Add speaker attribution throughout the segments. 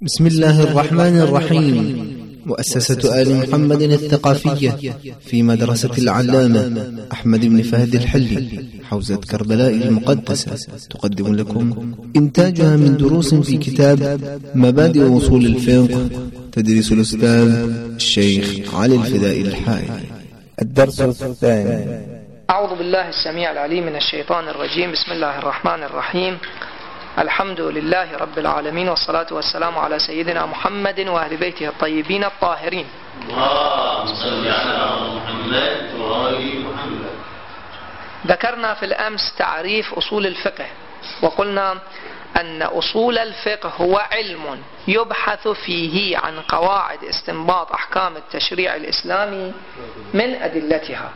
Speaker 1: بسم الله الرحمن الرحيم. مؤسسة آل محمد الثقافية في مدرسة العلامة أحمد بن فهد الحلي حوزة كربلاء المقدسة تقدم لكم إنتاجها من دروس في كتاب مبادئ أصول الفقه تدريس الأستاذ الشيخ علي الفدائي الحائري.
Speaker 2: الدرس الثاني.
Speaker 3: أعوذ بالله السميع العليم من الشيطان الرجيم. بسم الله الرحمن الرحيم. الحمد لله رب العالمين، والصلاة والسلام على سيدنا محمد وأهل بيته الطيبين الطاهرين.
Speaker 4: اللهم صل على محمد وآل محمد.
Speaker 3: ذكرنا في الأمس تعريف أصول الفقه، وقلنا أن أصول الفقه هو علم يبحث فيه عن قواعد استنباط أحكام التشريع الإسلامي من أدلتها.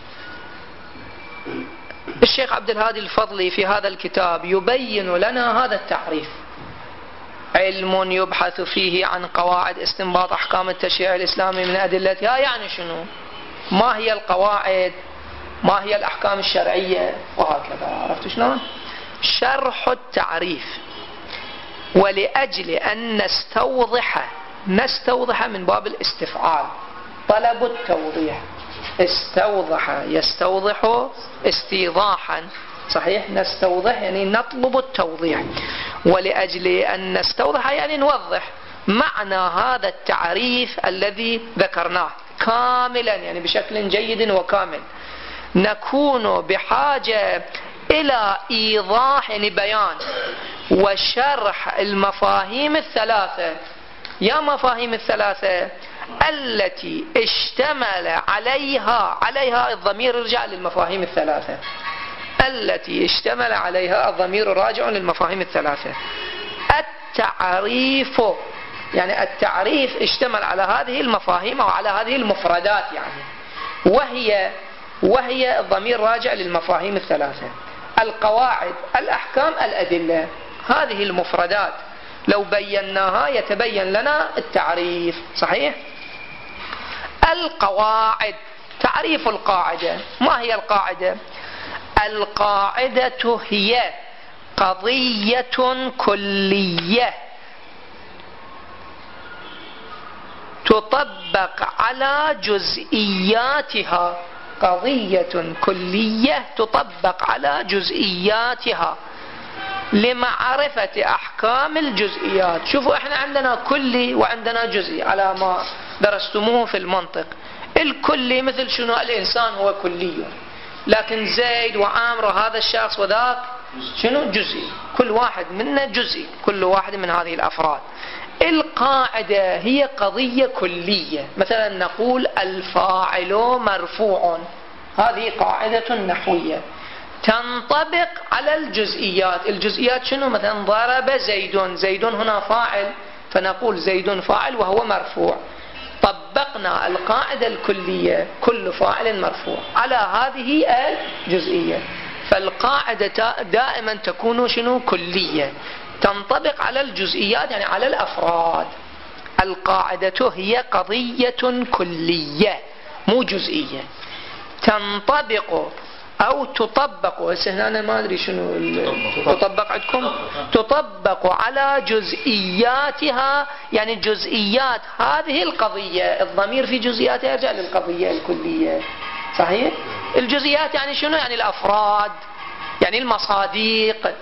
Speaker 3: الشيخ عبد الهادي الفضلي في هذا الكتاب يبين لنا هذا التعريف: علم يبحث فيه عن قواعد استنباط أحكام التشريع الإسلامي من أدلتها. يعني شنو؟ ما هي القواعد؟ ما هي الأحكام الشرعية؟ وهكذا. عرفت شلون؟ شرح التعريف. ولأجل أن نستوضح من باب الاستفعال، طلب التوضيح. استوضح يستوضح استيضاحا، صحيح؟ نستوضح يعني نطلب التوضيح. ولأجل أن نستوضح يعني نوضح معنى هذا التعريف الذي ذكرناه كاملا، يعني بشكل جيد وكامل. نكون بحاجة إلى إيضاح يعني بيان وشرح المفاهيم الثلاثة. يا مفاهيم الثلاثة التي اشتمل عليها الضمير يرجع للمفاهيم الثلاثة، التي اشتمل عليها الضمير راجع للمفاهيم الثلاثة. التعريف يعني التعريف اشتمل على هذه المفاهيم أو على هذه المفردات، يعني وهي الضمير راجع للمفاهيم الثلاثة: القواعد، الأحكام، الأدلة. هذه المفردات لو بيناها يتبين لنا التعريف، صحيح؟ القواعد، تعريف القاعدة. ما هي القاعدة؟ القاعدة هي قضية كلية تطبق على جزئياتها. قضية كلية تطبق على جزئياتها لمعرفة أحكام الجزئيات. شوفوا، احنا عندنا كلي وعندنا جزئي على ما درستموه في المنطق. الكلي مثل شنو؟ الإنسان هو كلي، لكن زيد وعامر هذا الشخص وذاك شنو؟ جزئي. كل واحد منا جزئي، كل واحد من هذه الأفراد. القاعدة هي قضية كلية. مثلا نقول الفاعل مرفوع، هذه قاعدة نحوية تنطبق على الجزئيات. الجزئيات شنو؟ مثلا ضرب زيد، زيد هنا فاعل، فنقول زيد فاعل وهو مرفوع. طبقنا القاعدة الكلية، كل فاعل مرفوع، على هذه الجزئية. فالقاعدة دائما تكون شنو؟ كلية، تنطبق على الجزئيات يعني على الأفراد. القاعدة هي قضية كلية مو جزئية، تنطبق أو تطبق. هسه أنا ما أدري شنو تطبق عندكم. تطبق على جزئياتها، يعني جزئيات هذه القضية. الضمير في جزئياتها يرجع للقضية الكلية، صحيح؟ الجزئيات يعني شنو؟ يعني الأفراد، يعني المصادق.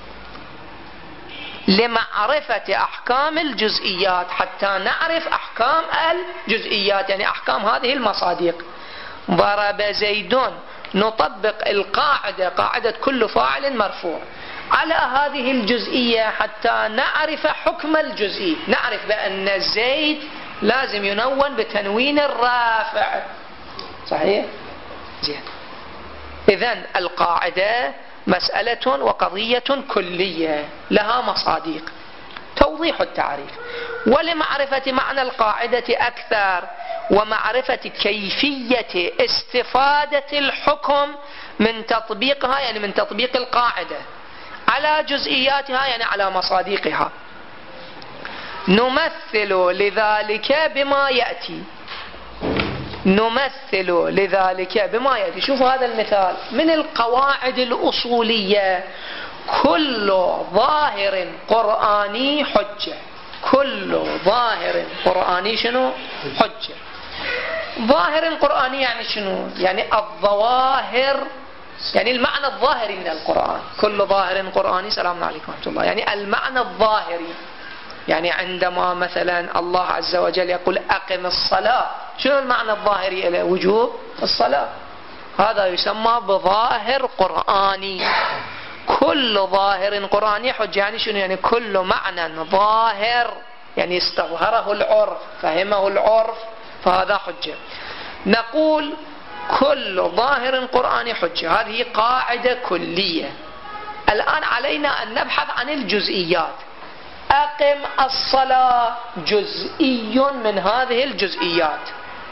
Speaker 3: لمعرفة أحكام الجزئيات، حتى نعرف أحكام الجزئيات يعني أحكام هذه المصادق. ضرب زيد، نطبق القاعدة، قاعدة كل فاعل مرفوع، على هذه الجزئية حتى نعرف حكم الجزئي. نعرف بأن زيد لازم ينون بتنوين الرافع، صحيح؟ زين. إذن القاعدة مسألة وقضية كلية لها مصادق. توضيح التعريف. ولمعرفة معنى القاعدة أكثر ومعرفة كيفية استفادة الحكم من تطبيقها، يعني من تطبيق القاعدة على جزئياتها يعني على مصادقها، نمثل لذلك بما يأتي. نمثل لذلك بما يأتي. شوفوا هذا المثال من القواعد الأصولية: كل ظاهر قرآني حجة. كل ظاهر قرآني شنو؟ حجة. ظاهر قرآني يعني شنو؟ يعني الظواهر، يعني المعنى الظاهري من القرآن. كل ظاهر قرآني، سلام عليكم ورحمة الله، يعني المعنى الظاهري. يعني عندما مثلا الله عز وجل يقول أقم الصلاة، شنو المعنى الظاهري له؟ وجوب الصلاة. هذا يسمى بظاهر قرآني. كل ظاهر قرآني حجة، يعني شنو؟ يعني كل معنى ظاهر، يعني استظهره العرف، فهمه العرف، فهذا حجة. نقول كل ظاهر قرآني حجة، هذه قاعدة كلية. الآن علينا أن نبحث عن الجزئيات. أقم الصلاة جزئي من هذه الجزئيات،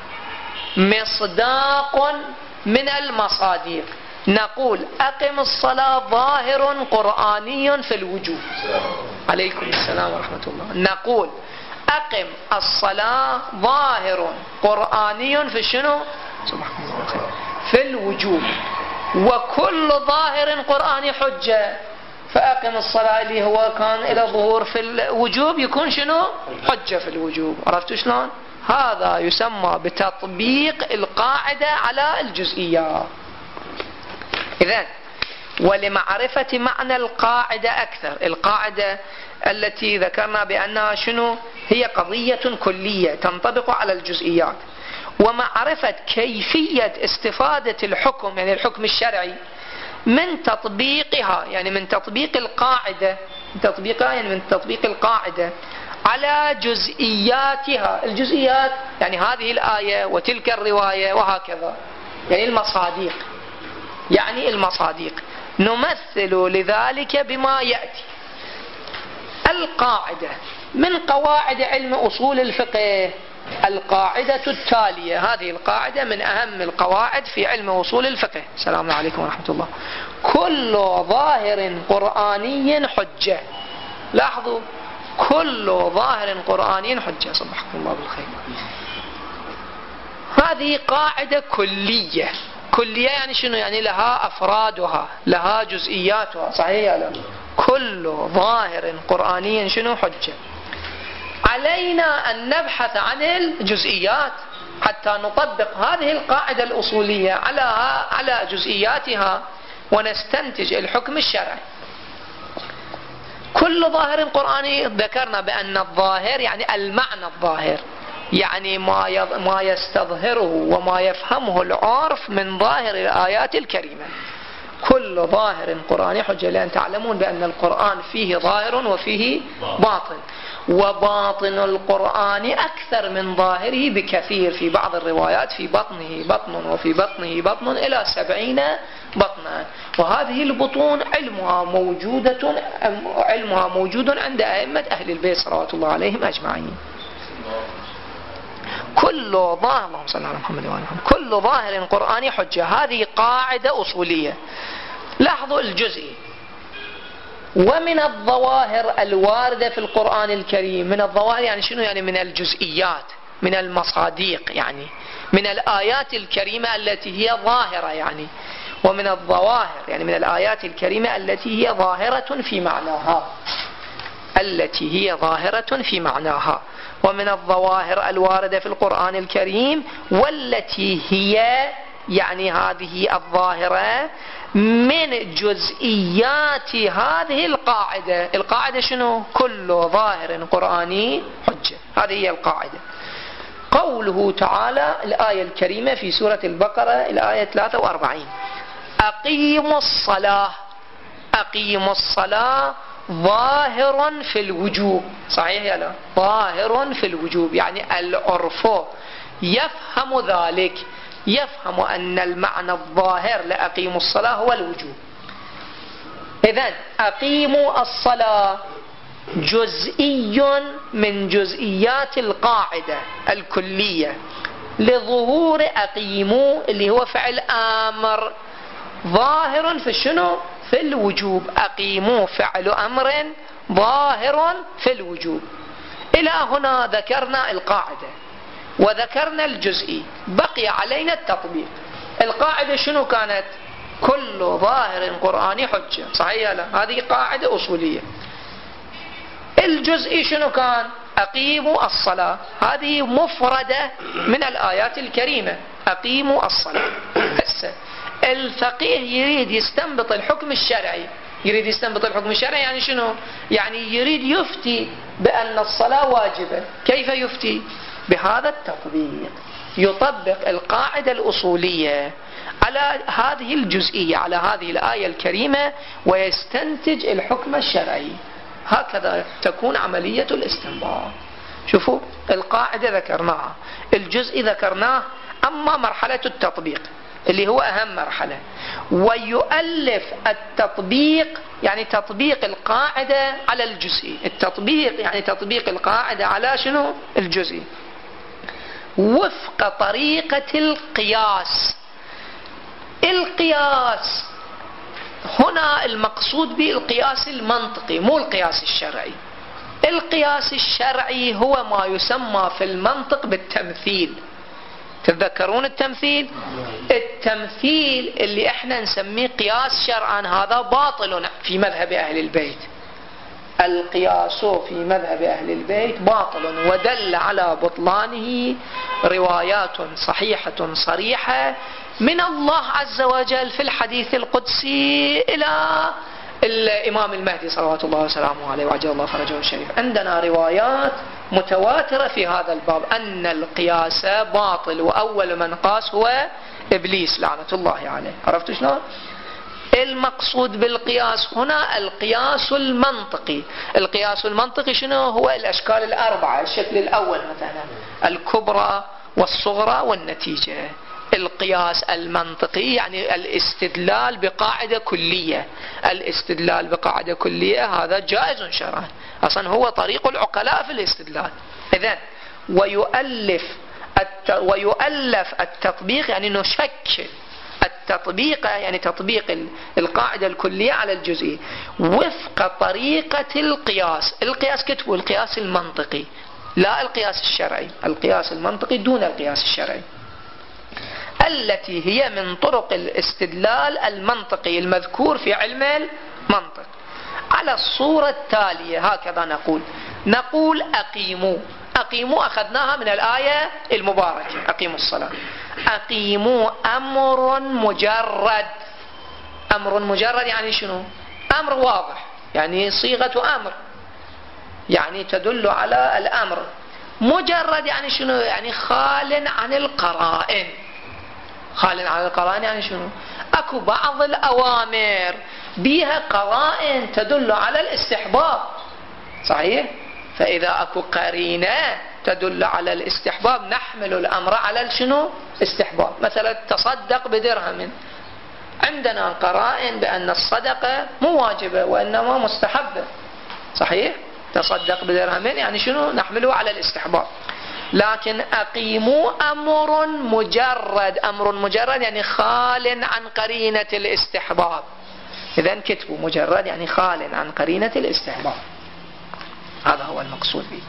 Speaker 3: مصداق من المصادق. نقول أقم الصلاة ظاهر قرآني في الوجوب. عليكم السلام ورحمة الله. نقول أقم الصلاة ظاهر قرآني في شنو؟ سبحان الله، في الوجوب. وكل ظاهر قرآني حجة، فأقم الصلاة اللي هو كان إلى ظهور في الوجوب يكون شنو؟ حجة في الوجوب. عرفتوا شلون؟ هذا يسمى بتطبيق القاعدة على الجزئيات. إذن ولمعرفة معنى القاعدة أكثر، القاعدة التي ذكرنا بأنها شنو؟ هي قضية كلية تنطبق على الجزئيات، ومعرفة كيفية استفادة الحكم، يعني الحكم الشرعي، من تطبيقها، يعني من تطبيق القاعدة، يعني من تطبيق القاعدة على جزئياتها. الجزئيات يعني هذه الآية وتلك الرواية وهكذا، يعني المصادق. يعني المصادق نمثل لذلك بما يأتي. القاعدة من قواعد علم أصول الفقه، القاعدة التالية، هذه القاعدة من أهم القواعد في علم أصول الفقه. السلام عليكم ورحمة الله. كل ظاهر قرآني حجة. لاحظوا، كل ظاهر قرآني حجة. صبحكم الله بالخير. هذه قاعدة كلية. كلية يعني شنو؟ يعني لها أفرادها، لها جزئياتها. صحيح لا؟ كل ظاهر قرآني شنو؟ حجة. علينا أن نبحث عن الجزئيات حتى نطبق هذه القاعدة الأصولية على جزئياتها ونستنتج الحكم الشرعي. كل ظاهر قرآني، ذكرنا بأن الظاهر يعني المعنى الظاهر، يعني ما يستظهره وما يفهمه العرف من ظاهر الآيات الكريمة. كل ظاهر قرآني حجة، لأن تعلمون بأن القرآن فيه ظاهر وفيه باطن، وباطن القرآن أكثر من ظاهره بكثير. في بعض الروايات في بطنه بطن وفي بطنه بطن إلى 70 بطنا. وهذه البطون علمها موجود عند أئمة أهل البيت صلوات الله عليهم أجمعين. كل ظاهر، اللهم صل على محمد وعلى محمد، كل ظاهر قرآني حجة. هذه قاعدة أصولية. لاحظوا الجزئي. ومن الظواهر الواردة في القرآن الكريم، من الظواهر يعني شنو؟ يعني من الجزئيات، من المصادق، يعني من الآيات الكريمة التي هي ظاهرة، يعني ومن الظواهر يعني من الآيات الكريمة التي هي ظاهرة في معناها، التي هي ظاهرة في معناها. ومن الظواهر الواردة في القرآن الكريم والتي هي، يعني هذه الظاهرة من جزئيات هذه القاعدة. القاعدة شنو؟ كل ظاهر قرآني حجة. هذه هي القاعدة. قوله تعالى، الآية الكريمة في سورة البقرة الآية 43: أقيموا الصلاة. أقيموا الصلاة ظاهر في الوجوب. صحيح يا لا؟ ظاهر في الوجوب، يعني العرف يفهم ذلك، يفهم أن المعنى الظاهر لأقيموا الصلاة هو الوجوب. إذن أقيموا الصلاة جزئي من جزئيات القاعدة الكلية، لظهور أقيموا اللي هو فعل آمر ظاهر في شنو؟ في الوجوب. أقيموا فعل أمر ظاهر في الوجوب. إلى هنا ذكرنا القاعدة وذكرنا الجزئي، بقي علينا التطبيق. القاعدة شنو كانت؟ كل ظاهر قرآني حجة. صحيح لا؟ هذه قاعدة أصولية. الجزئي شنو كان؟ أقيموا الصلاة، هذه مفردة من الآيات الكريمة، أقيموا الصلاة. هسه الفقيه يريد يستنبط الحكم الشرعي، يريد يستنبط الحكم الشرعي يعني شنو؟ يعني يريد يفتي بأن الصلاة واجبة. كيف يفتي؟ بهذا التطبيق، يطبق القاعدة الأصولية على هذه الجزئية، على هذه الآية الكريمة، ويستنتج الحكم الشرعي. هكذا تكون عملية الاستنباط. شوفوا القاعدة ذكرناها، الجزء ذكرناه، أما مرحلة التطبيق اللي هو أهم مرحلة، ويؤلف التطبيق يعني تطبيق القاعدة على الجزء، التطبيق يعني تطبيق القاعدة على شنو؟ الجزء، وفق طريقة القياس. القياس هنا المقصود به القياس المنطقي، مو القياس الشرعي. القياس الشرعي هو ما يسمى في المنطق بالتمثيل. تتذكرون التمثيل؟ التمثيل اللي احنا نسميه قياس شرعا هذا باطل في مذهب أهل البيت. القياس في مذهب أهل البيت باطل، ودل على بطلانه روايات صحيحة صريحة من الله عز وجل في الحديث القدسي إلى الإمام المهدي صلوات الله وسلامه عليه وعجل الله فرجه الشريف. عندنا روايات متواترة في هذا الباب أن القياس باطل، وأول من قاس هو إبليس لعنة الله عليه. عرفتوا شلون؟ المقصود بالقياس هنا القياس المنطقي. القياس المنطقي شنو هو؟ الأشكال الأربعة. الشكل الأول مثلا الكبرى والصغرى والنتيجة. القياس المنطقي يعني الاستدلال بقاعدة كلية. الاستدلال بقاعدة كلية هذا جائز شرعا، أصلا هو طريق العقلاء في الاستدلال. إذن ويؤلف التطبيق يعني نشكل التطبيق، يعني تطبيق القاعدة الكلية على الجزئية وفق طريقة القياس. القياس كتبه القياس المنطقي لا القياس الشرعي، القياس المنطقي دون القياس الشرعي، التي هي من طرق الاستدلال المنطقي المذكور في علم المنطق على الصورة التالية. هكذا نقول أقيموا. أقيموا أخذناها من الآية المباركة، أقيموا الصلاة. أقيموا أمر مجرد. أمر مجرد يعني شنو؟ أمر واضح، يعني صيغة أمر، يعني تدل على الأمر. مجرد يعني شنو؟ يعني خال عن القرائن. خال عن القرائن يعني شنو؟ أكو بعض الأوامر بها قرائن تدل على الاستحباب، صحيح؟ فإذا أكو قرينة تدل على الاستحباب نحمل الأمر على شنو؟ استحباب. مثلا تصدق بدرهم، عندنا قرائن بأن الصدقة مو واجبة وإنما مستحبة، صحيح؟ تصدق بدرهم يعني شنو؟ نحمله على الاستحباب. لكن أقيموا أمر مجرد. أمر مجرد يعني خال عن قرينة الاستحباب. إذن كتبوا مجرد يعني خال عن قرينة الاستحباب، هذا هو المقصود به.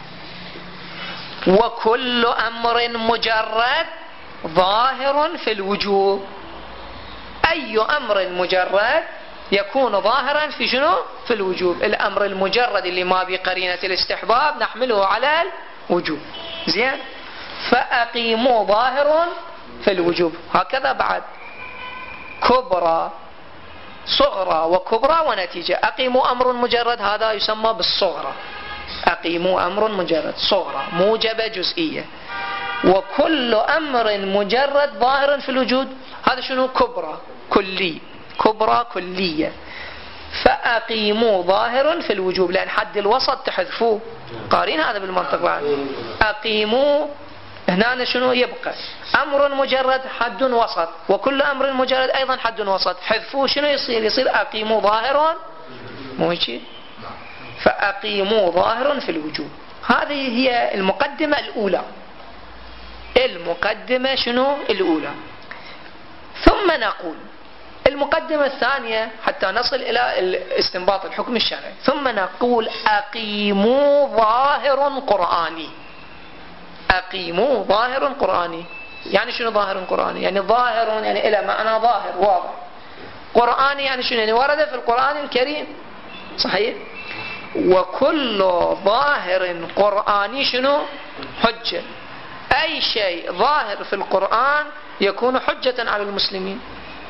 Speaker 3: وكل أمر مجرد ظاهر في الوجوب. أي أمر مجرد يكون ظاهرا في شنو؟ في الوجوب. الأمر المجرد اللي ما بقرينة الاستحباب نحمله على الوجوب. زين؟ فأقيموا ظاهر في الوجوب. هكذا بعد كبرى صغرى وكبرى ونتيجة. أقيموا أمر مجرد هذا يسمى بالصغرى. أقيموا أمر مجرد صغرى موجبة جزئية. وكل أمر مجرد ظاهر في الوجود هذا شنو؟ كبرى كلي، كبرى كلية. فأقيموا ظاهر في الوجوب، لأن حد الوسط تحذفوه، قارين هذا بالمنطق بعد. أقيموا هنا شنو يبقى؟ أمر مجرد حد وسط، وكل أمر مجرد أيضا حد وسط، حذفوه شنو يصير؟ يصير أقيموا ظاهر، مو هيك؟ فأقيموا ظاهر في الوجوب. هذه هي المقدمة الأولى. المقدمة شنو؟ الأولى. ثم نقول المقدمة الثانية حتى نصل إلى استنباط الحكم الشرعي. ثم نقول أقيموا ظاهر قرآني. أقيموا ظاهر قرآني يعني شنو ظاهر قرآني؟ يعني ظاهر يعني إلى معنى ظاهر واضح. قرآني يعني شنو؟ يعني ورد في القرآن الكريم، صحيح؟ وكل ظاهر قرآني شنو؟ حجة. أي شيء ظاهر في القرآن يكون حجة على المسلمين.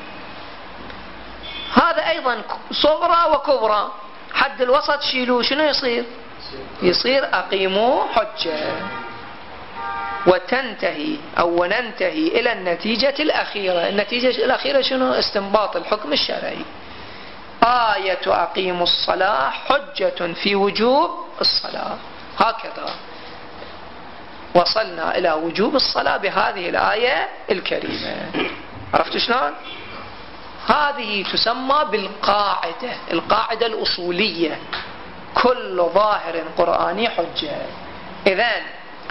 Speaker 3: هذا أيضا صغرى وكبرى. حد الوسط شيلوه، شنو يصير أقيموا حجة. وتنتهي أو وننتهي إلى النتيجة الأخيرة. النتيجة الأخيرة شنو؟ استنباط الحكم الشرعي. آية أقيموا الصلاة حجة في وجوب الصلاة. هكذا وصلنا إلى وجوب الصلاة بهذه الآية الكريمة. عرفت شلون؟ هذه تسمى بالقاعدة، القاعدة الأصولية، كل ظاهر قرآني حجة. إذن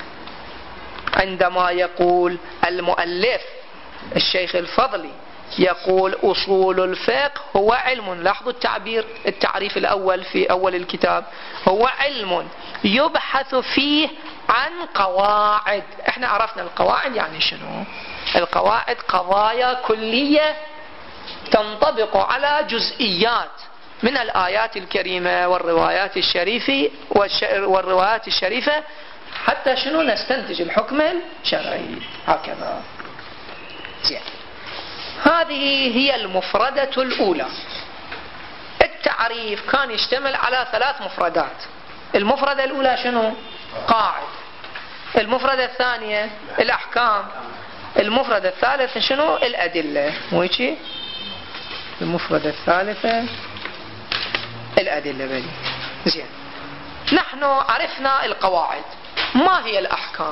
Speaker 3: عندما يقول المؤلف الشيخ الفضلي يقول أصول الفقه هو علم، لاحظوا التعريف الأول في أول الكتاب، هو علم يبحث فيه عن قواعد. احنا عرفنا القواعد يعني شنو؟ القواعد قضايا كلية تنطبق على جزئيات من الآيات الكريمة والروايات الشريفة حتى شنو؟ نستنتج الحكم الشرعي. هكذا. زين. هذه هي المفردة الأولى. التعريف كان يشتمل على 3 مفردات. المفردة الأولى شنو؟ قاعد. المفردة الثانية الأحكام. المفردة الثالثة شنو؟ الأدلة. مو هيك؟ المفردة الثالثة الأدلة بني. زين. نحن عرفنا القواعد. ما هي الأحكام؟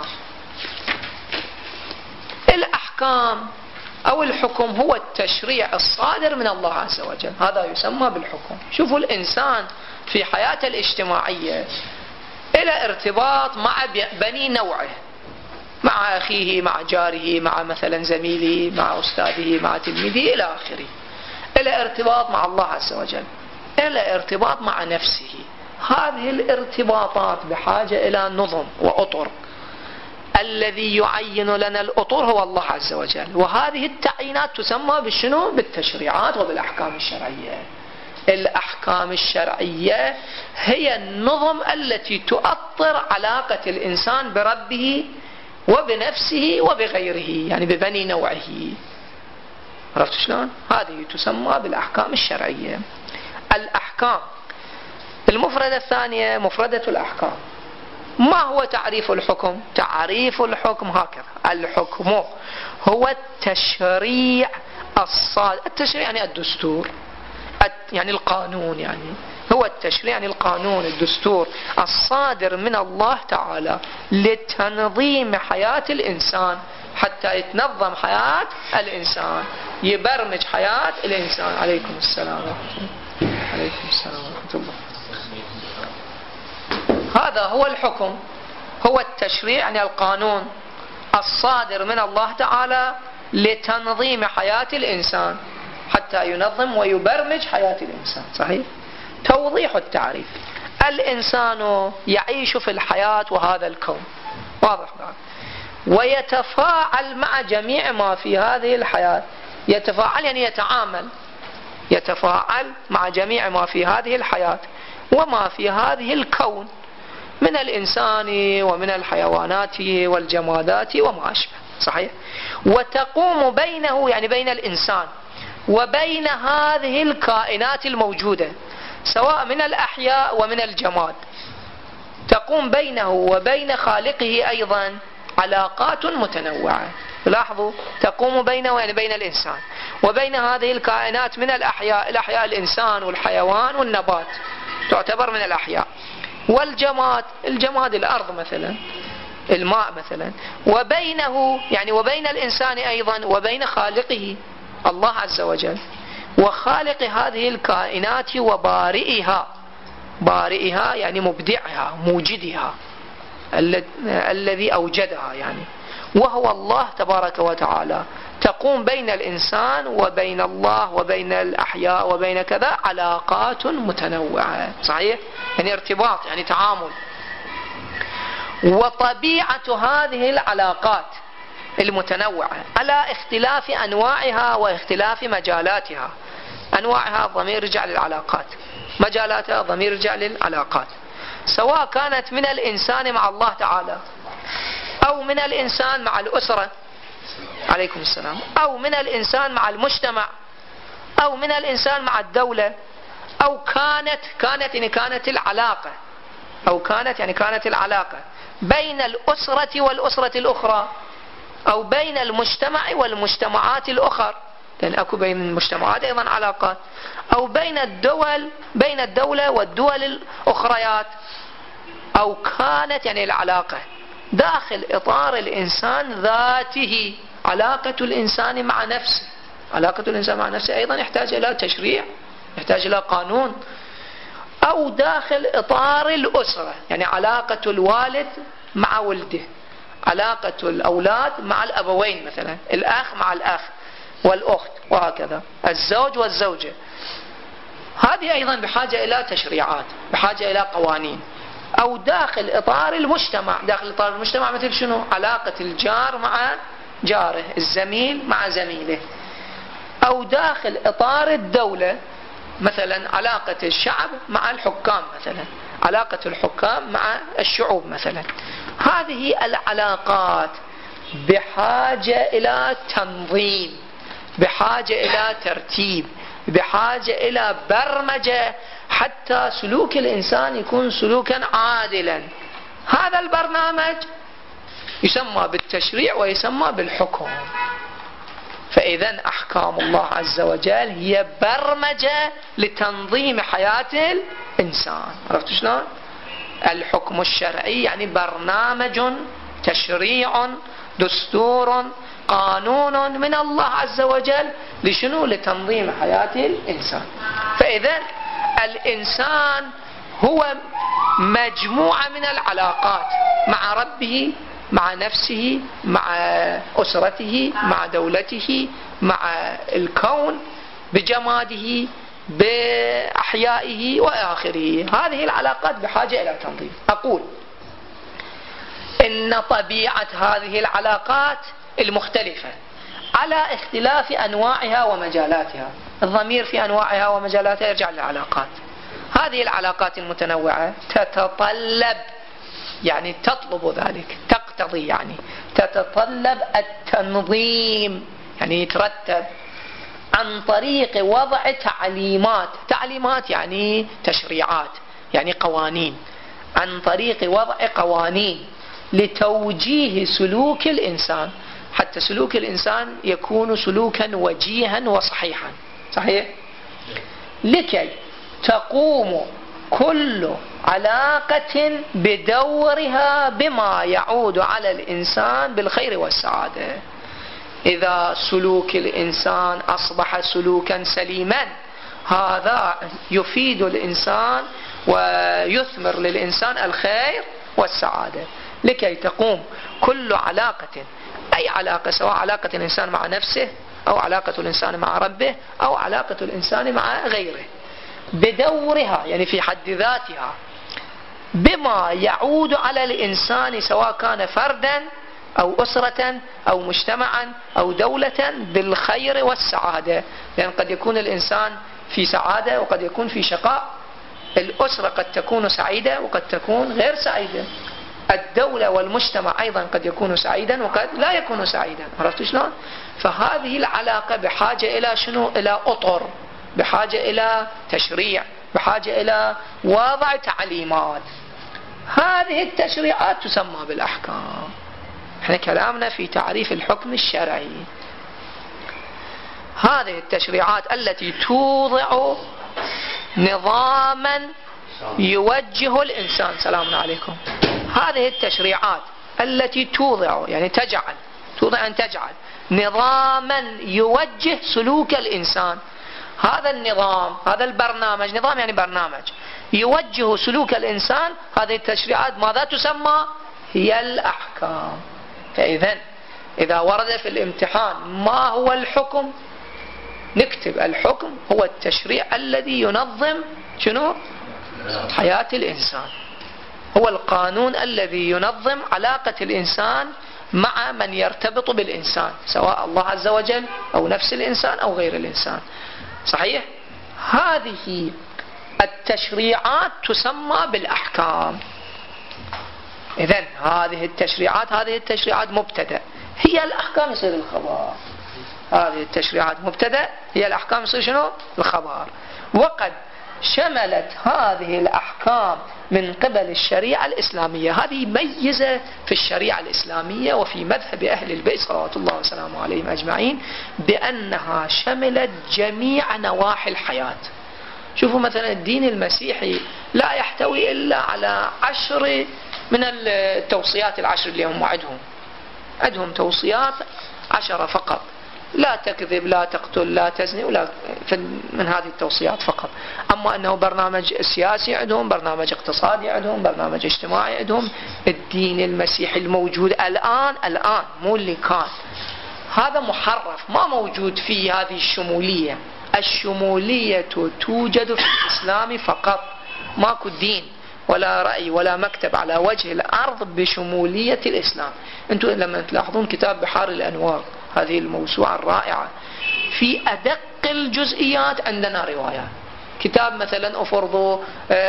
Speaker 3: الأحكام أو الحكم هو التشريع الصادر من الله عز وجل، هذا يسمى بالحكم. شوفوا الإنسان في حياته الاجتماعية إلى ارتباط مع بني نوعه، مع أخيه، مع جاره، مع مثلا زميله، مع أستاذه، مع تلميذه إلى آخره. إلى ارتباط مع الله عز وجل، إلى ارتباط مع نفسه. هذه الارتباطات بحاجة إلى نظم وأطر. الذي يعين لنا الأطر هو الله عز وجل، وهذه التعيينات تسمى بالشنو؟ بالتشريعات وبالأحكام الشرعية. الأحكام الشرعية هي النظم التي تؤطر علاقة الإنسان بربه وبنفسه وبغيره، يعني ببني نوعه. عرفت شلون؟ هذه تسمى بالأحكام الشرعية. الأحكام. المفردة الثانية مفردة الأحكام. ما هو تعريف الحكم؟ تعريف الحكم هكذا: الحكم هو التشريع الصادر. التشريع يعني الدستور، يعني القانون، يعني هو التشريع يعني القانون، الدستور الصادر من الله تعالى لتنظيم حياة الإنسان، حتى يتنظم حياة الإنسان، يبرمج حياة الإنسان. عليكم السلام ورحمة الله. عليكم السلام ورحمة الله. هذا هو الحكم، هو التشريع يعني القانون الصادر من الله تعالى لتنظيم حياة الإنسان، حتى ينظم ويبرمج حياة الإنسان. صحيح؟ توضيح التعريف: الإنسان يعيش في الحياة وهذا الكون، واضح بعد، ويتفاعل مع جميع ما في هذه الحياة. يتفاعل يعني يتعامل، يتفاعل مع جميع ما في هذه الحياة وما في هذه الكون من الإنسان ومن الحيوانات والجمادات وما أشبه. صحيح؟ وتقوم بينه يعني بين الإنسان وبين هذه الكائنات الموجودة سواء من الأحياء ومن الجماد، تقوم بينه وبين خالقه أيضا علاقات متنوعة. لاحظوا، تقوم بينه يعني بين الإنسان وبين هذه الكائنات من الأحياء. الأحياء الإنسان والحيوان والنبات تعتبر من الأحياء، والجماد الجماد الأرض مثلا، الماء مثلا، وبينه يعني وبين الإنسان أيضا وبين خالقه الله عز وجل، وخالق هذه الكائنات وبارئها. بارئها يعني مبدعها، موجدها، الذي أوجدها يعني، وهو الله تبارك وتعالى. تقوم بين الإنسان وبين الله وبين الأحياء وبين كذا علاقات متنوعة. صحيح؟ يعني ارتباط، يعني تعامل. وطبيعة هذه العلاقات المتنوعة على اختلاف أنواعها واختلاف مجالاتها. أنواعها ضمير رجع للعلاقات، مجالاتها ضمير يرجع للعلاقات، سواء كانت من الإنسان مع الله تعالى، أو من الإنسان مع الأسرة، عليكم السلام، أو من الإنسان مع المجتمع، أو من الإنسان مع الدولة، أو كانت العلاقة، أو كانت العلاقة بين الأسرة والأسرة الأخرى، أو بين المجتمع والمجتمعات الأخرى، لأن أكو بين المجتمعات أيضا علاقات، أو بين الدولة والدول الأخريات، أو كانت العلاقة داخل إطار الإنسان ذاته، علاقة الإنسان مع نفسه. علاقة الإنسان مع نفسه أيضا يحتاج إلى تشريع، يحتاج إلى قانون، أو داخل إطار الأسرة، يعني علاقة الوالد مع ولده، علاقة الأولاد مع الأبوين مثلا، الأخ مع الأخ والأخت، وهكذا الزوج والزوجة. هذه أيضا بحاجة إلى تشريعات، بحاجة إلى قوانين. أو داخل إطار المجتمع، داخل إطار المجتمع مثل شنو؟ علاقة الجار مع جاره، الزميل مع زميله. أو داخل إطار الدولة، مثلا علاقة الشعب مع الحكام، مثلا علاقة الحكام مع الشعوب مثلا. هذه العلاقات بحاجة إلى تنظيم، بحاجة إلى ترتيب، بحاجة إلى برمجة، حتى سلوك الإنسان يكون سلوكا عادلا. هذا البرنامج يسمى بالتشريع ويسمى بالحكم. فإذا أحكام الله عز وجل هي برمجة لتنظيم حياة الإنسان. عرفت شلون؟ الحكم الشرعي يعني برنامج، تشريع، دستور، قانون من الله عز وجل لشنو؟ لتنظيم حياة الإنسان. فإذا الإنسان هو مجموعة من العلاقات مع ربه، مع نفسه، مع أسرته، مع دولته، مع الكون بجماده، بأحيائه وآخره. هذه العلاقات بحاجة إلى تنظيم. أقول إن طبيعة هذه العلاقات المختلفة على اختلاف أنواعها ومجالاتها، الضمير في أنواعها ومجالاتها يرجع للعلاقات. هذه العلاقات المتنوعة تتطلب، يعني تطلب ذلك، تقتضي يعني تتطلب التنظيم، يعني يترتب عن طريق وضع تعليمات. تعليمات يعني تشريعات، يعني قوانين، عن طريق وضع قوانين لتوجيه سلوك الإنسان، حتى سلوك الإنسان يكون سلوكا وجيها وصحيحا. صحيح؟ لكي تقوم كل علاقة بدورها بما يعود على الإنسان بالخير والسعادة. إذا سلوك الإنسان أصبح سلوكا سليما، هذا يفيد الإنسان ويثمر للإنسان الخير والسعادة. لكي تقوم كل علاقة، أي علاقة، سواء علاقة الإنسان مع نفسه، أو علاقة الإنسان مع ربه، أو علاقة الإنسان مع غيره، بدورها يعني في حد ذاتها بما يعود على الإنسان، سواء كان فردا أو أسرة أو مجتمعا أو دولة، بالخير والسعادة. لأن قد يكون الإنسان في سعادة وقد يكون في شقاء. الأسرة قد تكون سعيدة وقد تكون غير سعيدة. الدولة والمجتمع أيضا قد يكون سعيدا وقد لا يكون سعيدا. عرفت شلون؟ فهذه العلاقة بحاجة إلى شنو؟ إلى أطر، بحاجة إلى تشريع، بحاجة إلى وضع تعليمات. هذه التشريعات تسمى بالأحكام. احنا كلامنا في تعريف الحكم الشرعي. هذه التشريعات التي توضع نظاما يوجه الإنسان. سلام عليكم. هذه التشريعات التي توضع، يعني تجعل، توضع أن تجعل نظاما يوجه سلوك الإنسان. هذا النظام، هذا البرنامج، نظام يعني برنامج يوجه سلوك الإنسان. هذه التشريعات ماذا تسمى؟ هي الأحكام. إذا ورد في الامتحان ما هو الحكم، نكتب الحكم هو التشريع الذي ينظم شنو؟ حياة الإنسان. هو القانون الذي ينظم علاقة الإنسان مع من يرتبط بالإنسان، سواء الله عز وجل أو نفس الإنسان أو غير الإنسان. صحيح؟ هذه التشريعات تسمى بالأحكام. إذن هذه التشريعات مبتدأ، هي الأحكام يصير الخبر. هذه التشريعات مبتدأ، هي الأحكام يصير شنو؟ الخبر. وقد شملت هذه الأحكام من قبل الشريعة الإسلامية. هذه ميزة في الشريعة الإسلامية وفي مذهب أهل البيت صلوات الله وسلامه عليهم أجمعين، بأنها شملت جميع نواحي الحياة. شوفوا مثلا الدين المسيحي لا يحتوي إلا على 10 من التوصيات العشر اللي هم عندهم توصيات 10 فقط. لا تكذب، لا تقتل، لا تزني، ولا من هذه التوصيات فقط. أما أنه برنامج سياسي عندهم، برنامج اقتصادي عندهم، برنامج اجتماعي عندهم. الدين المسيحي الموجود الآن مو اللي كان، هذا محرف، ما موجود فيه هذه الشمولية. الشمولية توجد في الإسلام فقط. ماكو دين ولا رأي ولا مكتب على وجه الأرض بشمولية الإسلام. أنتم لما تلاحظون كتاب بحار الأنوار، هذه الموسوعة الرائعة، في أدق الجزئيات عندنا روايات. كتاب مثلا أفرضوا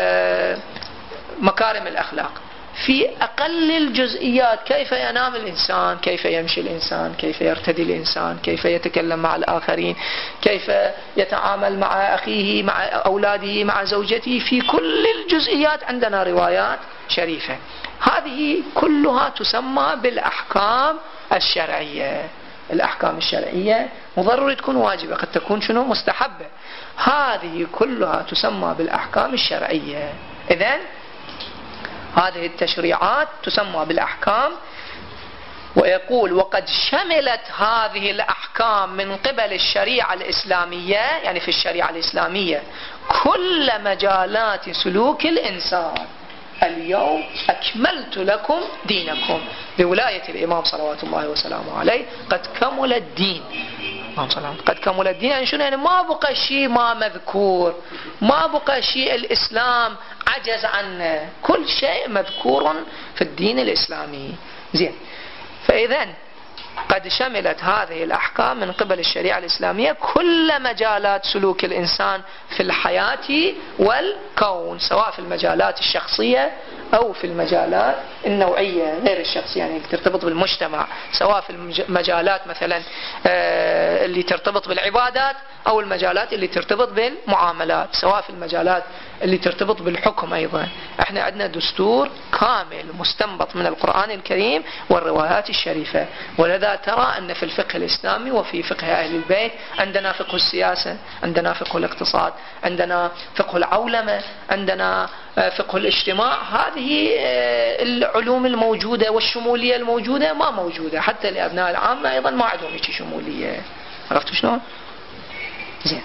Speaker 3: مكارم الأخلاق، في أقل الجزئيات كيف ينام الإنسان، كيف يمشي الإنسان، كيف يرتدي الإنسان، كيف يتكلم مع الآخرين، كيف يتعامل مع أخيه، مع أولاده، مع زوجته. في كل الجزئيات عندنا روايات شريفة. هذه كلها تسمى بالأحكام الشرعية. الأحكام الشرعية مو ضروري تكون واجبة، قد تكون شنو؟ مستحبة. هذه كلها تسمى بالأحكام الشرعية. إذن هذه التشريعات تسمى بالأحكام. ويقول وقد شملت هذه الأحكام من قبل الشريعة الإسلامية، يعني في الشريعة الإسلامية، كل مجالات سلوك الإنسان. اليوم أكملت لكم دينكم، بولاية الإمام صلوات الله وسلامه عليه قد كمل الدين. قد كمل الدين يعني شنو؟ يعني ما بقى شيء ما مذكور، ما بقى شيء الإسلام عجز عنه، كل شيء مذكور في الدين الإسلامي. زين، فإذن قد شملت هذه الأحكام من قبل الشريعة الإسلامية كل مجالات سلوك الإنسان في الحياة والكون، سواء في المجالات الشخصية أو في المجالات النوعية غير الشخصية، يعني ترتبط بالمجتمع، سواء في المجالات مثلا اللي ترتبط بالعبادات أو المجالات اللي ترتبط بالمعاملات، سواء في المجالات اللي ترتبط بالحكم. أيضا احنا عندنا دستور كامل مستنبط من القرآن الكريم والروايات الشريفة. ولذا ترى أن في الفقه الإسلامي وفي فقه أهل البيت عندنا فقه السياسة، عندنا فقه الاقتصاد، عندنا فقه العولمة، عندنا فقه الاجتماع. هذه العلوم الموجودة والشمولية الموجودة ما موجودة حتى لأبناء العامة، أيضا ما عندهم هيك شمولية. عرفتوا شلون؟ زين.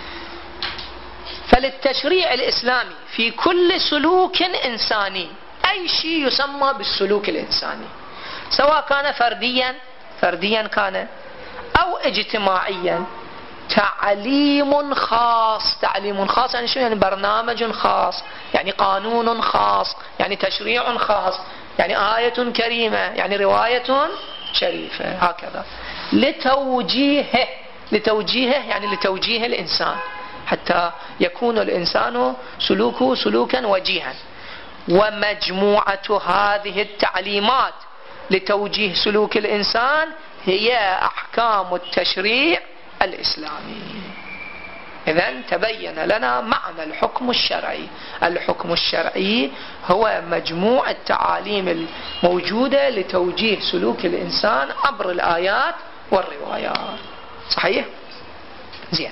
Speaker 3: فللتشريع الإسلامي في كل سلوك إنساني، أي شيء يسمى بالسلوك الإنساني، سواء كان فرديا كان أو اجتماعيا، تعليم خاص. تعليم خاص يعني شو؟ يعني برنامج خاص، يعني قانون خاص، يعني تشريع خاص، يعني آية كريمة، يعني رواية شريفة، هكذا. لتوجيهه يعني لتوجيه الإنسان، حتى يكون الإنسان سلوكه سلوكا وجيها. ومجموعة هذه التعليمات لتوجيه سلوك الإنسان هي أحكام التشريع الإسلامي. إذن تبين لنا معنى الحكم الشرعي. الحكم الشرعي هو مجموع التعاليم الموجودة لتوجيه سلوك الإنسان عبر الآيات والروايات. صحيح؟ زين.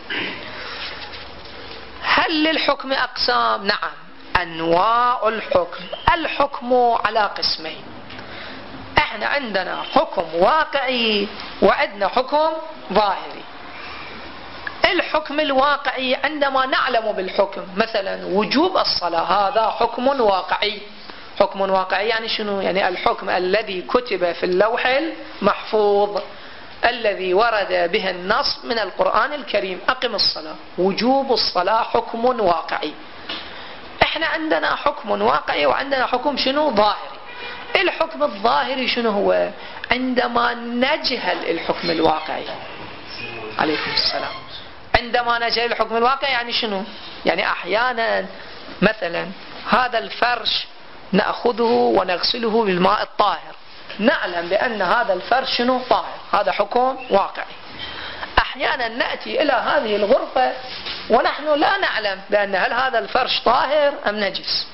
Speaker 3: هل للحكم أقسام؟ نعم. أنواع الحكم. الحكم على قسمين. احنا عندنا حكم واقعي وعندنا حكم ظاهري. الحكم الواقعي عندما نعلم بالحكم، مثلا وجوب الصلاة، هذا حكم واقعي. حكم واقعي يعني شنو؟ يعني الحكم الذي كتب في اللوح المحفوظ، الذي ورد به النص من القرآن الكريم، أقم الصلاة. وجوب الصلاة حكم واقعي. احنا عندنا حكم واقعي وعندنا حكم شنو؟ ظاهري. الحكم الظاهري شنو هو؟ عندما نجهل الحكم الواقعي. عليكم السلام. عندما نجهل الحكم الواقعي يعني شنو؟ يعني أحيانا مثلا هذا الفرش نأخذه ونغسله بالماء الطاهر، نعلم بأن هذا الفرش شنو؟ طاهر، هذا حكم واقعي. أحيانا نأتي إلى هذه الغرفة ونحن لا نعلم بأن هل هذا الفرش طاهر أم نجس،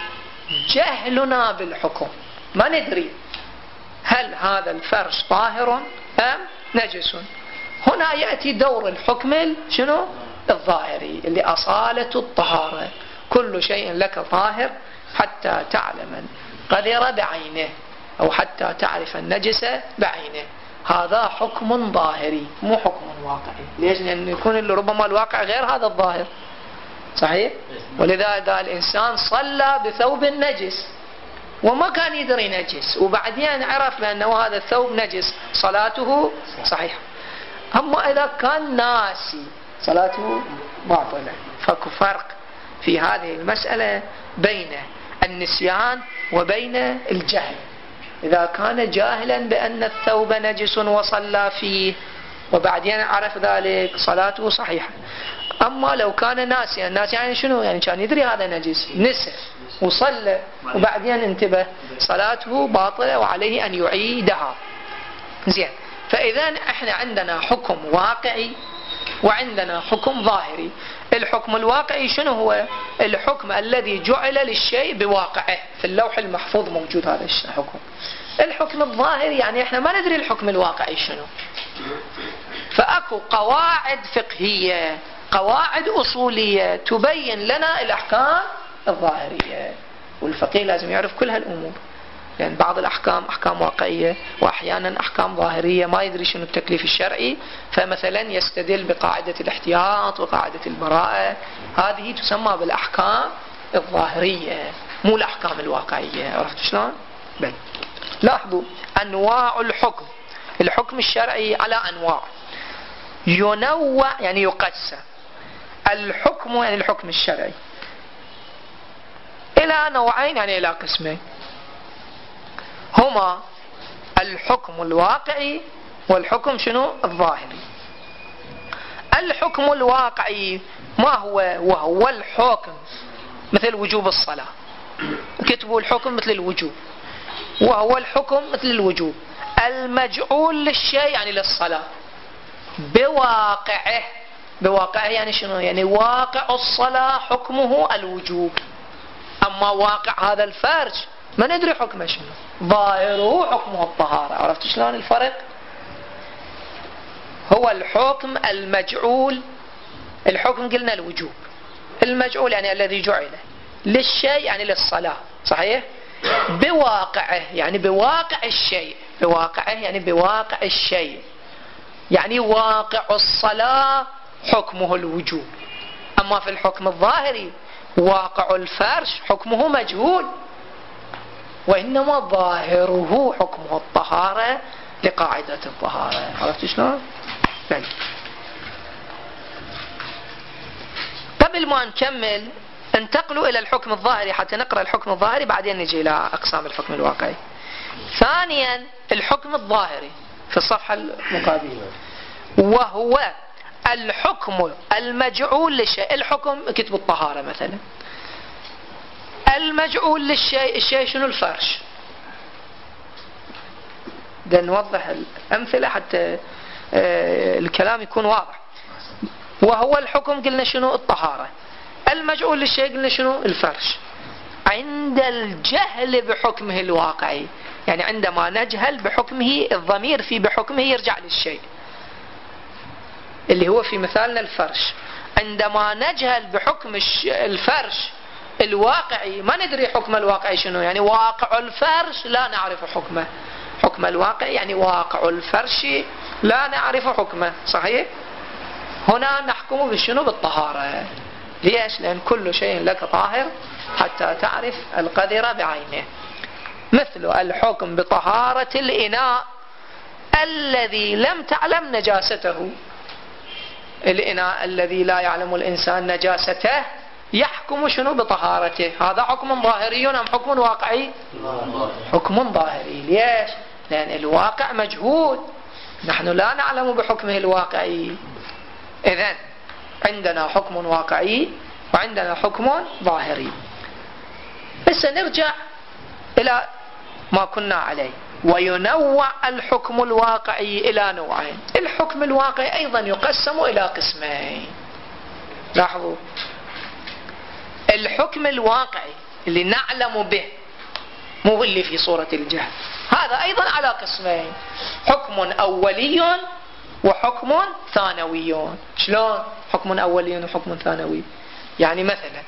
Speaker 3: جهلنا بالحكم، ما ندري هل هذا الفرش طاهر أم نجس. هنا يأتي دور الحكم شنو؟ الظاهري اللي أصالة الطهارة، كل شيء لك طاهر حتى تعلم القذر بعينه أو حتى تعرف النجس بعينه. هذا حكم ظاهري مو حكم واقعي. ليش؟ لأن يكون ربما الواقع غير هذا الظاهر، صحيح؟ ولذا الإنسان صلى بثوب نجس وما كان يدري نجس، وبعدين عرف بأنه هذا الثوب نجس، صلاته صحيحة. أما إذا كان ناسي صلاته باطلة. ففرق في هذه المسألة بين النسيان وبين الجهل. إذا كان جاهلا بأن الثوب نجس وصلى فيه وبعدين عرف ذلك صلاته صحيحة. أما لو كان ناسيا، الناس يعني شنو؟ يعني كان يدري هذا نجس، نسى وصلى وبعدين انتبه، صلاته باطلة وعليه أن يعيدها. زين، فإذا احنا عندنا حكم واقعي وعندنا حكم ظاهري. الحكم الواقعي شنو هو؟ الحكم الذي جعل للشيء بواقعه، في اللوح المحفوظ موجود هذا الحكم. الحكم الظاهري يعني احنا ما ندري الحكم الواقعي شنو. فأكو قواعد فقهية، قواعد أصولية تبين لنا الأحكام الظاهرية، والفقيه لازم يعرف كل هالأمور، لأن بعض الأحكام أحكام واقعية وأحيانا أحكام ظاهرية ما يدري شنو التكليف الشرعي، فمثلا يستدل بقاعدة الاحتياط وقاعدة البراءة. هذه تسمى بالأحكام الظاهرية مو الأحكام الواقعية. عرفت شلون؟ بل لاحظوا أنواع الحكم. الحكم الشرعي على أنواع، ينوع يعني يقسم. الحكم يعني الحكم الشرعي إلى نوعين يعني إلى قسمين، هما الحكم الواقعي والحكم شنو؟ الظاهري. الحكم الواقعي ما هو؟ وهو الحكم مثل وجوب الصلاة، كتبوا الحكم مثل الوجوب، وهو الحكم مثل الوجوب المجعول للشيء يعني للصلاة بواقعه. بواقعه يعني شنو؟ يعني واقع الصلاة حكمه الوجوب، أما واقع هذا الفرج ما ندري حكمه شنو، ظاهره حكمه الطهارة. عرفت شلون الفرق؟ هو الحكم المجعول، الحكم قلنا الوجوب، المجعول يعني الذي جعل للشيء يعني للصلاة، صحيح؟ بواقعه يعني بواقع الشيء، بواقعه يعني بواقع الشيء، يعني واقع الصلاة حكمه الوجوب. أما في الحكم الظاهري واقع الفرش حكمه مجهول، وإنما ظاهره حكمه الطهارة لقاعدة الطهارة. عرفت شلون؟ بل قبل ما نكمل انتقلوا إلى الحكم الظاهري حتى نقرأ الحكم الظاهري بعدين نجي إلى أقسام الحكم الواقعي. ثانيا الحكم الظاهري في الصفحة المقابلة، وهو الحكم المجعول للشيء. الحكم كتب الطهارة مثلا، المجعول للشيء، الشيء شنو؟ الفرش. ده نوضح الأمثلة حتى الكلام يكون واضح. وهو الحكم قلنا شنو؟ الطهارة. المجعول للشيء قلنا شنو؟ الفرش. عند الجهل بحكمه الواقعي، يعني عندما نجهل بحكمه، الضمير في بحكمه يرجع للشيء اللي هو في مثالنا الفرش. عندما نجهل بحكم الفرش الواقعي ما ندري حكم الواقعي شنو، يعني واقع الفرش لا نعرف حكمه. حكم الواقع يعني واقع الفرش لا نعرف حكمه، صحيح؟ هنا نحكم بشنو؟ بالطهارة. ليش؟ لأن كل شيء لك طاهر حتى تعرف القذر بعينه. مثل الحكم بطهارة الإناء الذي لم تعلم نجاسته. الإناء الذي لا يعلم الإنسان نجاسته يحكم شنو؟ بطهارته. هذا حكم ظاهري أم حكم واقعي؟ حكم ظاهري. ليش؟ لأن الواقع مجهول، نحن لا نعلم بحكمه الواقعي. إذن عندنا حكم واقعي وعندنا حكم ظاهري. بس نرجع إلى ما كنا عليه. وينوع الحكم الواقعي إلى نوعين. الحكم الواقعي أيضا يقسم إلى قسمين. لاحظوا، الحكم الواقعي اللي نعلم به، مو اللي في صورة الجهل، هذا أيضا على قسمين: حكم أولي وحكم ثانوي. شلون حكم أولي وحكم ثانوي؟ يعني مثلا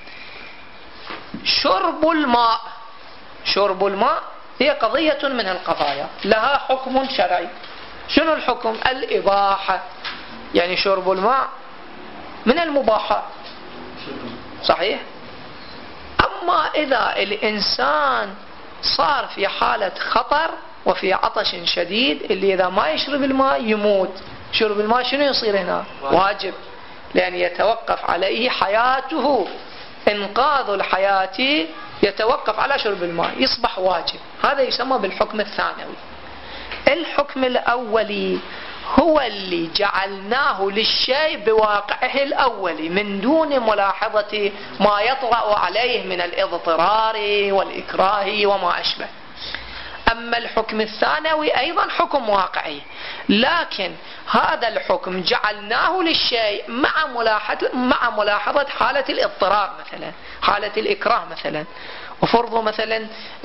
Speaker 3: شرب الماء هي قضية من القضايا لها حكم شرعي. شنو الحكم؟ الإباحة، يعني شرب الماء من المباحات، صحيح؟ أما إذا الإنسان صار في حالة خطر وفي عطش شديد، اللي إذا ما يشرب الماء يموت، شرب الماء شنو يصير هنا؟ واجب، لأن يتوقف عليه حياته، إنقاذ الحياة يتوقف على شرب الماء، يصبح واجب. هذا يسمى بالحكم الثانوي. الحكم الأولي هو اللي جعلناه للشيء بواقعه الأولي من دون ملاحظة ما يطرأ عليه من الاضطرار والإكراه وما أشبه. أما الحكم الثانوي أيضا حكم واقعي، لكن هذا الحكم جعلناه للشيء مع ملاحظة حالة الاضطرار، مثلا حالة الإكراه مثلا. وفرضوا مثلا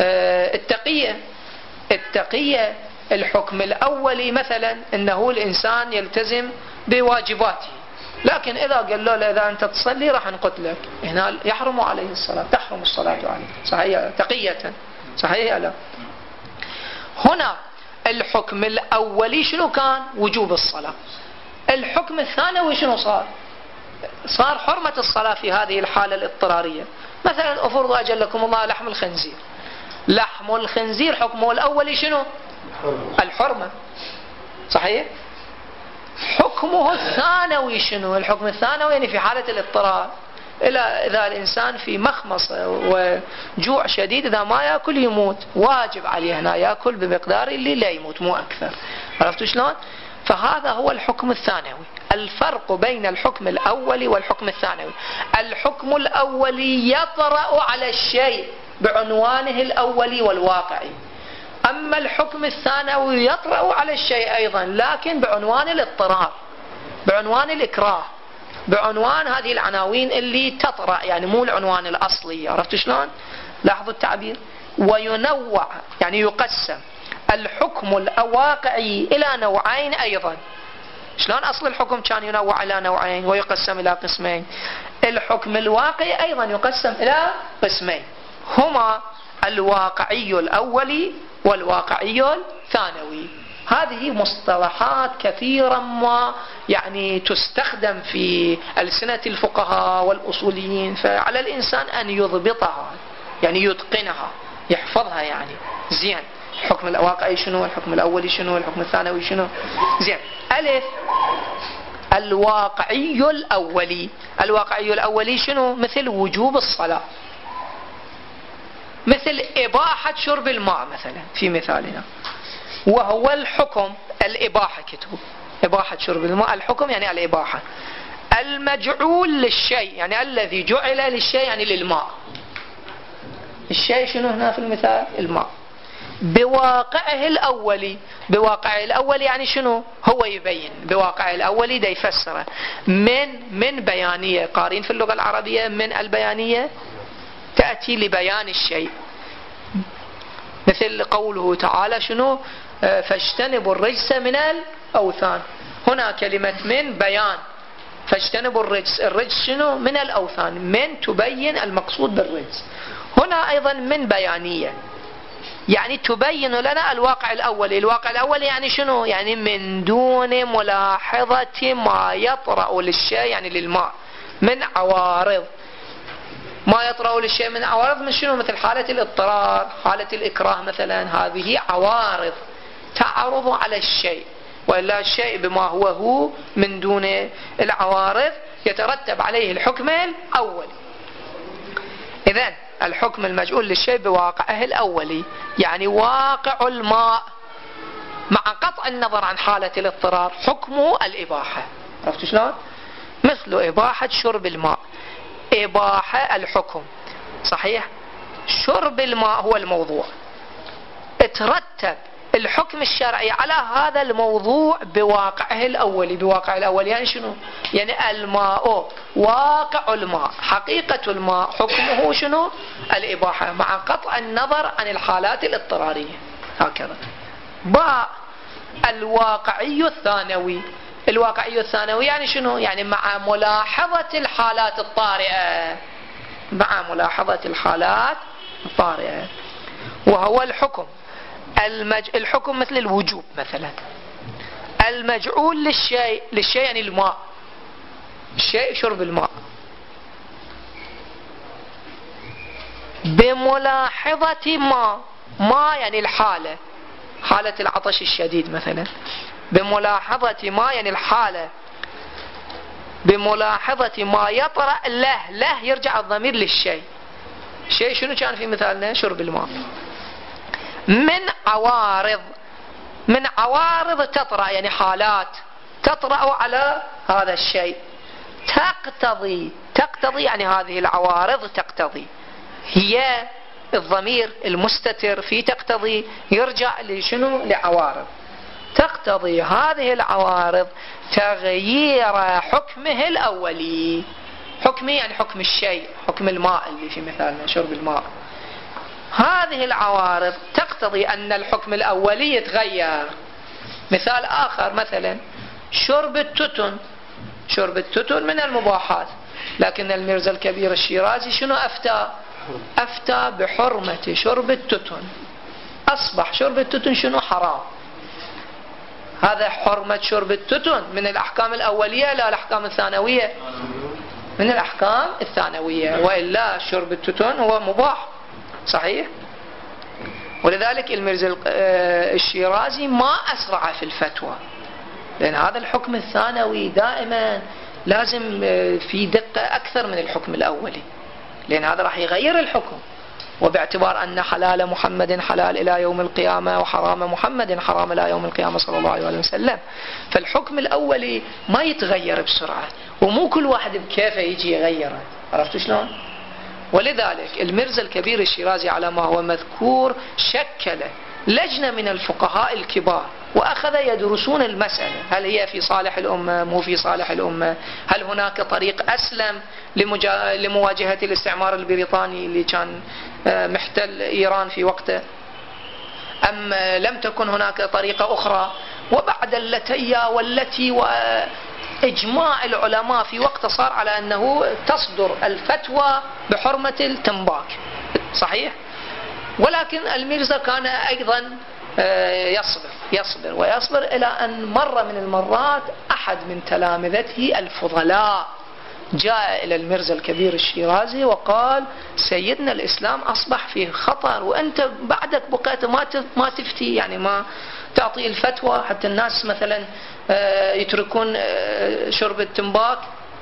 Speaker 3: التقية الحكم الأولي مثلا أنه الإنسان يلتزم بواجباته، لكن إذا قال له إذا أنت تصلي راح نقتلك، هنا يحرم عليه الصلاة، تحرم الصلاة عليه، صحيح؟ تقية، صحيح؟ لا. هنا الحكم الأولي شنو كان؟ وجوب الصلاة. الحكم الثانوي شنو صار؟ صار حرمة الصلاة في هذه الحالة الاضطرارية. مثلا أفرض أجلكم الله لحم الخنزير. لحم الخنزير حكمه الأولي شنو؟ الحرمة، صحيح؟ حكمه الثانوي شنو؟ الحكم الثانوي يعني في حالة الاضطرار، إذا الإنسان في مخمصة وجوع شديد إذا ما يأكل يموت، واجب عليه هنا يأكل بمقدار اللي لا يموت، مو أكثر. عرفتوا شلون؟ فهذا هو الحكم الثانوي. الفرق بين الحكم الأولي والحكم الثانوي: الحكم الأولي يطرأ على الشيء بعنوانه الأولي والواقعي، أما الحكم الثانوي يطرأ على الشيء أيضا لكن بعنوان الاضطرار، بعنوان الإكراه، بعنوان هذه العناوين اللي تطرأ، يعني مو العنوان الأصلي. عرفتوا شلون؟ لاحظوا التعبير. وينوع يعني يقسم الحكم الواقعي إلى نوعين أيضا. شلون أصل الحكم كان ينوع إلى نوعين ويقسم إلى قسمين؟ الحكم الواقعي أيضا يقسم إلى قسمين، هما الواقعي الأولي والواقعي الثانوي. هذه مصطلحات كثيرا ما يعني تستخدم في ألسنة الفقهاء والأصوليين، فعلى الإنسان أن يضبطها، يعني يتقنها، يحفظها يعني زين. الحكم الواقعي شنو؟ الحكم الأولي شنو؟ الحكم الثانوي شنو؟ زين. ألف، الواقعي الأولي. الواقعي الأولي شنو؟ مثل وجوب الصلاة، مثل إباحة شرب الماء مثلا في مثالنا، وهو الحكم الإباحة. كتبوا إباحة شرب الماء، الحكم يعني الإباحة. المجعول للشيء يعني الذي جعل للشيء يعني للماء. الشيء شنو هنا في المثال؟ الماء. بواقعه الأولي، بواقعه الأولي يعني شنو؟ هو يبين بواقعه الأولي ده يفسره من بيانية. قارين في اللغة العربية من البيانية تأتي لبيان الشيء، مثل قوله تعالى شنو؟ فاجتنبوا الرجس من الأوثان. هنا كلمة من بيان، فاجتنبوا الرجس. الرجس شنو؟ من الأوثان، من تبين المقصود بالرجس. هنا أيضا من بيانية، يعني تبين لنا الواقع الأولي. الواقع الأولي يعني شنو؟ يعني من دون ملاحظة ما يطرأ للشيء يعني للماء من عوارض. ما يطرأ للشيء من عوارض من شنو؟ مثل حالة الاضطرار، حالة الإكراه مثلا، هذه عوارض تعرض على الشيء، وإلا الشيء بما هو من دون العوارض يترتب عليه الحكم الأولي. إذن الحكم المجعول للشيء بواقعه الأولي يعني واقع الماء مع قطع النظر عن حالة الاضطرار حكمه الإباحة. عرفتوا شلون؟ مثل إباحة شرب الماء، إباحة الحكم، صحيح؟ شرب الماء هو الموضوع، ترتب الحكم الشرعي على هذا الموضوع بواقعه الأولي. بواقع الأولي يعني شنو؟ يعني الماء، واقع الماء، حقيقة الماء، حكمه شنو؟ الإباحة، مع قطع النظر عن الحالات الاضطرارية. هكذا. باء الواقعي الثانوي. الواقعي الثانوي يعني شنو؟ يعني مع ملاحظة الحالات الطارئة، مع ملاحظة الحالات الطارئة، وهو الحكم. الحكم مثل الوجوب مثلا، المجعول للشيء يعني الماء، الشيء شرب الماء، بملاحظة ما يعني الحالة، حالة العطش الشديد مثلا، بملاحظة ما يعني الحالة، بملاحظة ما يطرأ له يرجع الضمير للشيء. شيء شنو كان في مثالنا؟ شرب الماء. من عوارض تطرأ يعني حالات تطرأ على هذا الشيء، تقتضي يعني هذه العوارض تقتضي، هي الضمير المستتر في تقتضي يرجع لشنو؟ لعوارض. تقتضي هذه العوارض تغيير حكمه الأولي. حكمه يعني حكم الشيء، حكم الماء اللي في مثالنا شرب الماء. هذه العوارض تقتضي أن الحكم الأولي يتغير. مثال آخر مثلا شرب التتن. شرب التتن من المباحات، لكن الميرزا الكبير الشيرازي شنو أفتى بحرمة شرب التتن. أصبح شرب التتن شنو؟ حرام. هذا حرمة شرب التتن من الأحكام الأولية لا الأحكام الثانوية؟ من الأحكام الثانوية، وإلا شرب التتن هو مباح، صحيح؟ ولذلك الميرزا الشيرازي ما أسرع في الفتوى، لأن هذا الحكم الثانوي دائما لازم في دقة أكثر من الحكم الأولي، لأن هذا راح يغير الحكم. وباعتبار أن حلال محمد حلال إلى يوم القيامة، وحرام محمد حرام إلى يوم القيامة صلى الله عليه وسلم، فالحكم الأولي ما يتغير بسرعة، ومو كل واحد بكيفه يجي يغيره. عرفتوا شلون؟ ولذلك الميرزا الكبير الشيرازي على ما هو مذكور شكل لجنة من الفقهاء الكبار، وأخذ يدرسون المسألة، هل هي في صالح الأمة مو في صالح الأمة، هل هناك طريق أسلم لمواجهة الاستعمار البريطاني اللي كان محتل إيران في وقته، أم لم تكن هناك طريقة أخرى. وبعد اللتية والتي وإجماع العلماء في وقته صار على أنه تصدر الفتوى بحرمة التنباك، صحيح؟ ولكن الميرزا كان أيضا يصبر إلى أن مرة من المرات أحد من تلامذته الفضلاء جاء إلى الميرزا الكبير الشيرازي وقال: سيدنا الإسلام أصبح في خطر، وأنت بعدك بقيت ما تفتي، يعني ما تعطي الفتوى حتى الناس مثلا يتركون شرب التنباك.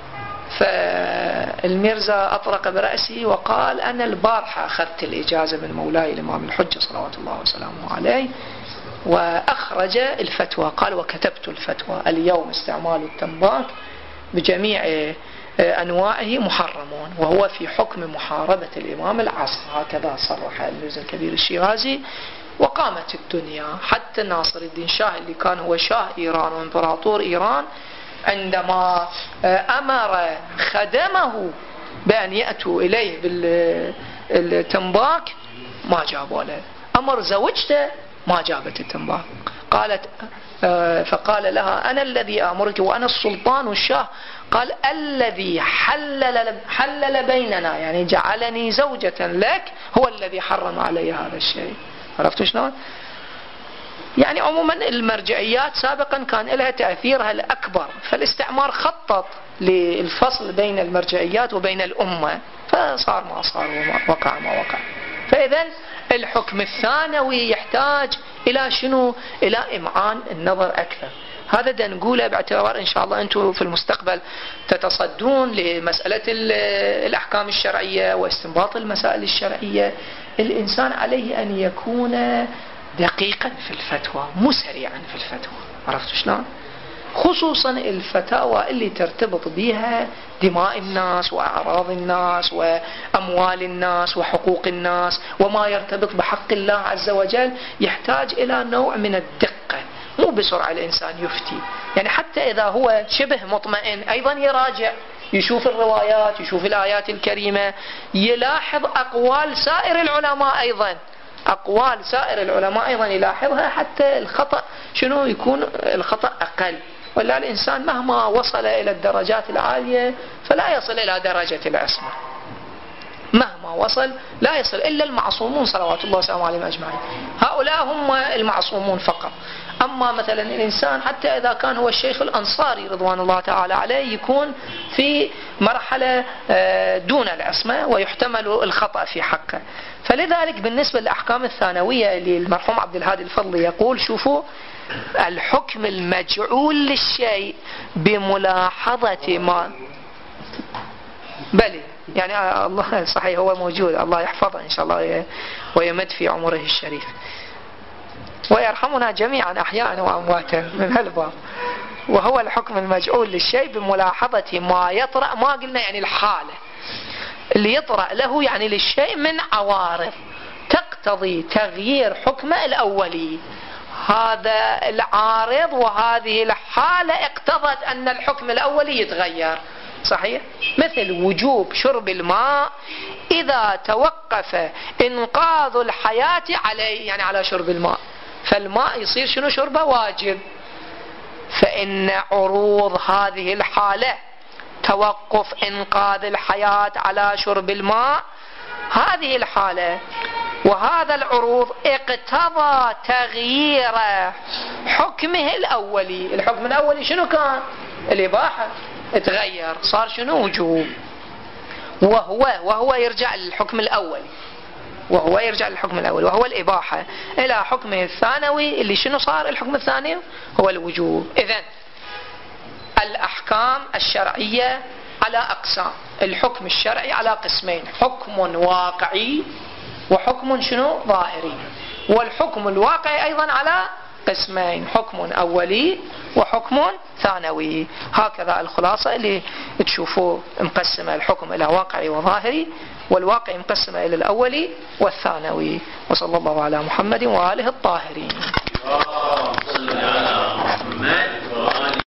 Speaker 3: فالميرزا أطرق برأسه وقال: أنا البارحة أخذت الإجازة من مولاي الإمام الحجة صلوات الله وسلامه عليه وأخرج الفتوى. قال: وكتبت الفتوى اليوم استعمال التنباك بجميع أنواعه محرمون، وهو في حكم محاربة الإمام العصر. هكذا صرح الميرزا الكبير الشيرازي. وقامت الدنيا حتى ناصر الدين شاه اللي كان هو شاه إيران وإمبراطور إيران، عندما أمر خدمه بأن يأتوا إليه بالتنباك ما جابوا له. أمر زوجته ما جابت التنباك. قالت فقال لها: أنا الذي أمرك وأنا السلطان والشاه. قال: الذي حلل بيننا، يعني جعلني زوجة لك، هو الذي حرم علي هذا الشيء. عرفتوا شلون؟ يعني عموما المرجعيات سابقا كان لها تأثيرها الأكبر، فالاستعمار خطط للفصل بين المرجعيات وبين الأمة، فصار ما صار ووقع ما وقع. فإذا الحكم الثانوي يحتاج إلى شنو؟ إلى إمعان النظر أكثر. هذا دا نقوله باعتبار إن شاء الله أنتم في المستقبل تتصدون لمسألة الأحكام الشرعية واستنباط المسائل الشرعية. الإنسان عليه أن يكون دقيقا في الفتوى، مو سريعا في الفتوى. عرفتوا شلون؟ خصوصا الفتاوى اللي ترتبط بها دماء الناس وأعراض الناس وأموال الناس وحقوق الناس وما يرتبط بحق الله عز وجل، يحتاج إلى نوع من الدقة. مو بسرعة الإنسان يفتي، يعني حتى إذا هو شبه مطمئن أيضا يراجع، يشوف الروايات، يشوف الآيات الكريمة، يلاحظ أقوال سائر العلماء أيضا، أقوال سائر العلماء أيضا يلاحظها، حتى الخطأ شنو يكون الخطأ أقل. ولا الإنسان مهما وصل إلى الدرجات العالية فلا يصل إلى درجة العصمة، مهما وصل لا يصل إلا المعصومون صلوات الله وسلامه عليهم أجمعين، هؤلاء هم المعصومون فقط. أما مثلا الإنسان حتى إذا كان هو الشيخ الأنصاري رضوان الله تعالى عليه يكون في مرحلة دون العصمة ويحتمل الخطأ في حقه. فلذلك بالنسبة للأحكام الثانوية اللي المرحوم عبد الهادي الفضلي يقول شوفوا الحكم المجعول للشيء بملاحظة ما بلي، يعني الله صحيح هو موجود، الله يحفظه إن شاء الله ويمد في عمره الشريف ويرحمنا جميعا أحياء وأمواتا من هالباب. وهو الحكم المجعول للشيء بملاحظة ما يطرأ، ما قلنا يعني الحالة اللي يطرأ له يعني للشيء من عوارض تقتضي تغيير حكمه الأولي. هذا العارض وهذه الحالة اقتضت أن الحكم الأولي يتغير، صحيح؟ مثل وجوب شرب الماء إذا توقف إنقاذ الحياة عليه، يعني على شرب الماء، فالماء يصير شنو شربه واجب. فإن عروض هذه الحالة توقف إنقاذ الحياة على شرب الماء، هذه الحالة وهذا العروض اقتضى تغيير حكمه الأولي. الحكم الأولي شنو كان؟ الإباحة، اتغير صار شنو؟ وجوب. وهو يرجع للحكم الأولي، وهو يرجع للحكم الأول وهو الإباحة، إلى حكمه الثانوي اللي شنو صار؟ الحكم الثاني هو الوجوب. إذن الأحكام الشرعية على أقسام، الحكم الشرعي على قسمين، حكم واقعي وحكم شنو؟ ظاهري. والحكم الواقعي أيضا على قسمين، حكم أولي وحكم ثانوي. هكذا الخلاصة اللي تشوفوه مقسمة الحكم إلى واقعي وظاهري، والواقع مقسمة إلى الأولي والثانوي. وصلى الله على محمد وآله الطاهرين.